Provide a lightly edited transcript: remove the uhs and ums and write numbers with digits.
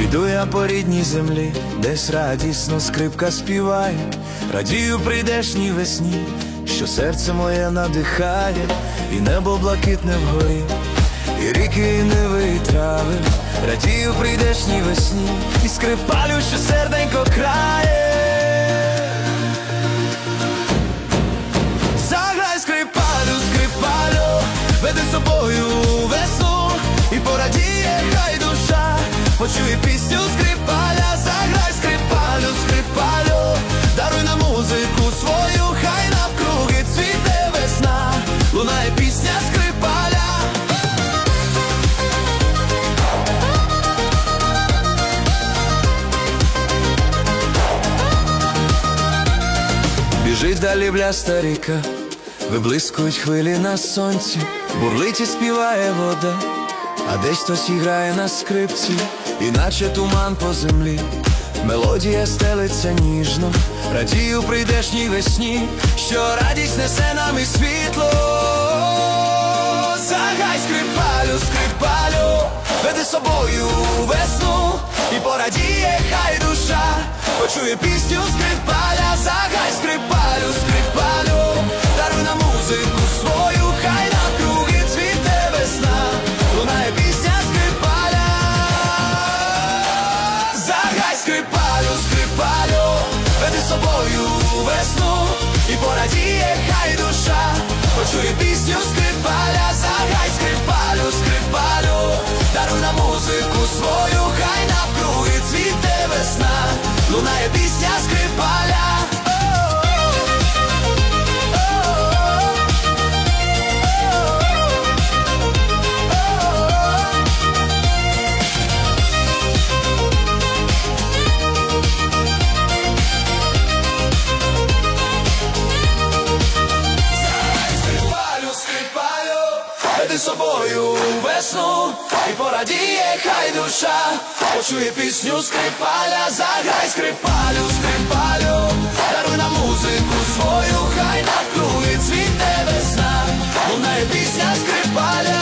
Йду я по рідній землі, десь радісно скрипка співає. Радію прийдешній весні, що серце моє надихає. І небо блакитне вгорі, і ріки, і ниви, і трави. Радію прийдешній весні, і скрипалю, що серденько крає. Заграй, скрипалю, скрипалю, веди з собою весну, і порадіє хай душа, почує пісню скрипаля. Заграй, скрипалю, скрипалю, даруй нам музику свою, хай навкруги цвіте весна, лунає пісня скрипаля. Біжить далі бляста ріка, виблискують хвилі на сонці, бурлить і співає вода, а десь хтось іграє на скрипці, іначе туман по землі, мелодія стелиться ніжно. Радію прийдешній весні, що радість несе нам і світло. Заграй, скрипалю, скрипалю, веди з собою весну, і порадіє хай душа, почує пісню скрипаля. Заграй, скрипалю, скрипалю, даруй нам музику свою, хай навкруги цвіте весна, лунає пісня скрипаля. Заграй, скрипалю, скрипалю, веди з собою весну, і порадіє хай душа, почує пісню скрипаля. Заграй, скрипалю, скрипалю, даруй нам музику свою, хай навкруги цвіте весна, лунає пісня скрипаля. Веди з собою весну, і порадіє хай душа, почує пісню скрипаля. Заграй, скрипалю, скрипалю, даруй нам музику свою, хай навкруги цвіте весна, лунає пісня скрипаля.